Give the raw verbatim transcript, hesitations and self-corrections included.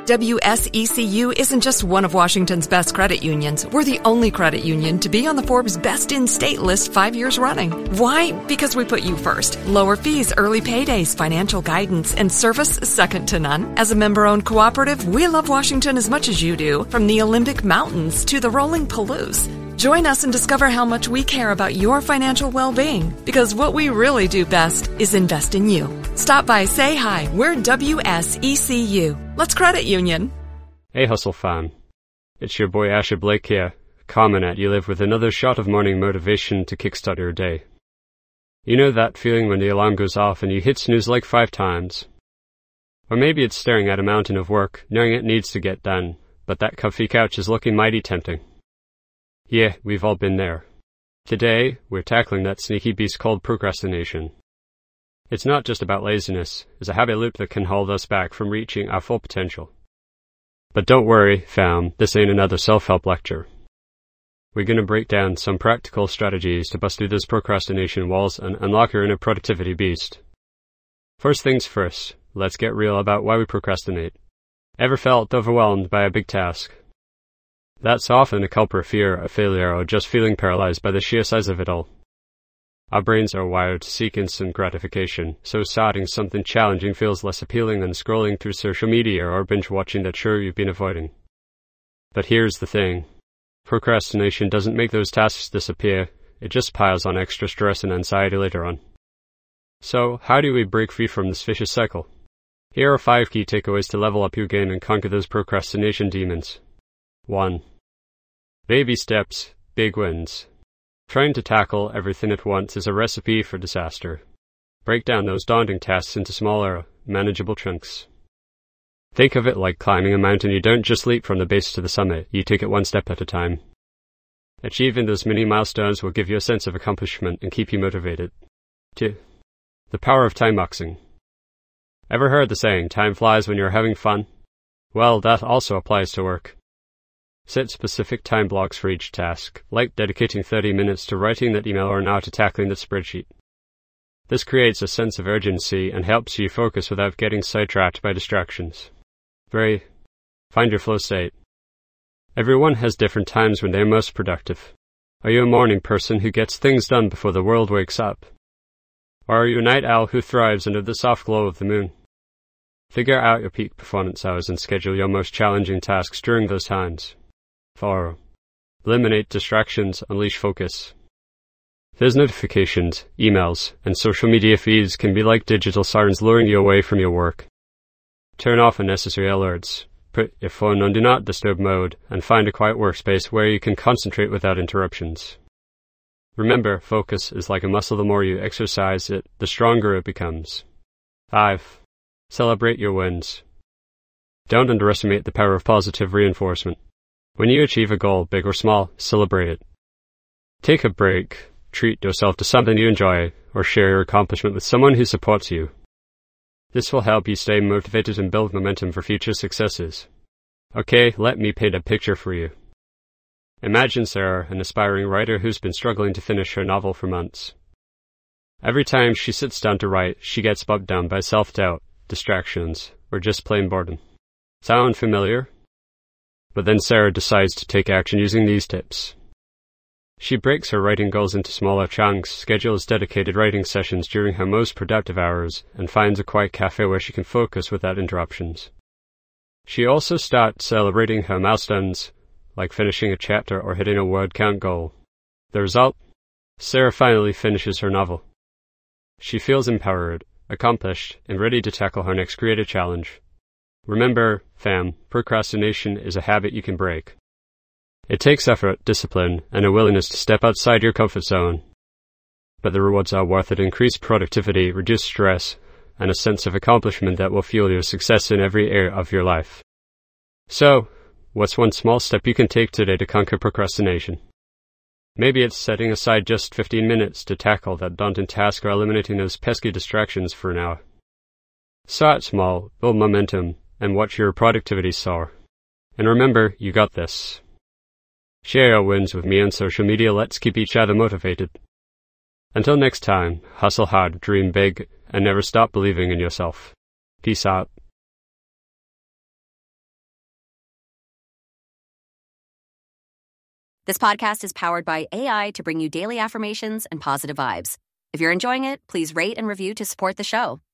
W S E C U isn't just one of Washington's best credit unions. We're the only credit union to be on the Forbes Best in State list five years running. Why? Because we put you first. Lower fees, early paydays, financial guidance, and service second to none. As a member-owned cooperative, we love Washington as much as you do, from the Olympic Mountains to the rolling Palouse. Join us and discover how much we care about your financial well-being, because what we really do best is invest in you. Stop by, say hi. We're W S E C U. Let's credit union. Hey Hustle fam, it's your boy Asher Blake here, coming at you live with another shot of morning motivation to kickstart your day. You know that feeling when the alarm goes off and you hit snooze like five times? Or maybe it's staring at a mountain of work, knowing it needs to get done, but that comfy couch is looking mighty tempting. Yeah, we've all been there. Today, we're tackling that sneaky beast called procrastination. It's not just about laziness, it's a habit loop that can hold us back from reaching our full potential. But don't worry, fam, this ain't another self-help lecture. We're gonna break down some practical strategies to bust through those procrastination walls and unlock your inner productivity beast. First things first, let's get real about why we procrastinate. Ever felt overwhelmed by a big task? That's often a culprit fear of failure or just feeling paralyzed by the sheer size of it all. Our brains are wired to seek instant gratification, so starting something challenging feels less appealing than scrolling through social media or binge-watching that show you've been avoiding. But here's the thing. Procrastination doesn't make those tasks disappear, it just piles on extra stress and anxiety later on. So, how do we break free from this vicious cycle? Here are five key takeaways to level up your game and conquer those procrastination demons. one. Baby steps, big wins. Trying to tackle everything at once is a recipe for disaster. Break down those daunting tasks into smaller, manageable chunks. Think of it like climbing a mountain. You don't just leap from the base to the summit, you take it one step at a time. Achieving those mini milestones will give you a sense of accomplishment and keep you motivated. two. The power of time boxing. Ever heard the saying, time flies when you're having fun? Well, that also applies to work. Set specific time blocks for each task, like dedicating thirty minutes to writing that email or an hour to tackling that spreadsheet. This creates a sense of urgency and helps you focus without getting sidetracked by distractions. three. Find your flow state. Everyone has different times when they're most productive. Are you a morning person who gets things done before the world wakes up? Or are you a night owl who thrives under the soft glow of the moon? Figure out your peak performance hours and schedule your most challenging tasks during those times. four. Eliminate distractions, unleash focus. Those notifications, emails, and social media feeds can be like digital sirens luring you away from your work. Turn off unnecessary alerts, put your phone on Do Not Disturb mode, and find a quiet workspace where you can concentrate without interruptions. Remember, focus is like a muscle. The more you exercise it, the stronger it becomes. five. Celebrate your wins. Don't underestimate the power of positive reinforcement. When you achieve a goal, big or small, celebrate it. Take a break, treat yourself to something you enjoy, or share your accomplishment with someone who supports you. This will help you stay motivated and build momentum for future successes. Okay, let me paint a picture for you. Imagine Sarah, an aspiring writer who's been struggling to finish her novel for months. Every time she sits down to write, she gets bogged down by self-doubt, distractions, or just plain boredom. Sound familiar? But then Sarah decides to take action using these tips. She breaks her writing goals into smaller chunks, schedules dedicated writing sessions during her most productive hours, and finds a quiet cafe where she can focus without interruptions. She also starts celebrating her milestones, like finishing a chapter or hitting a word count goal. The result? Sarah finally finishes her novel. She feels empowered, accomplished, and ready to tackle her next creative challenge. Remember, fam, procrastination is a habit you can break. It takes effort, discipline, and a willingness to step outside your comfort zone. But the rewards are worth it: increased productivity, reduced stress, and a sense of accomplishment that will fuel your success in every area of your life. So, what's one small step you can take today to conquer procrastination? Maybe it's setting aside just fifteen minutes to tackle that daunting task, or eliminating those pesky distractions for an hour. Start small, build momentum, and watch your productivity soar. And remember, you got this. Share your wins with me on social media. Let's keep each other motivated. Until next time, hustle hard, dream big, and never stop believing in yourself. Peace out. This podcast is powered by A I to bring you daily affirmations and positive vibes. If you're enjoying it, please rate and review to support the show.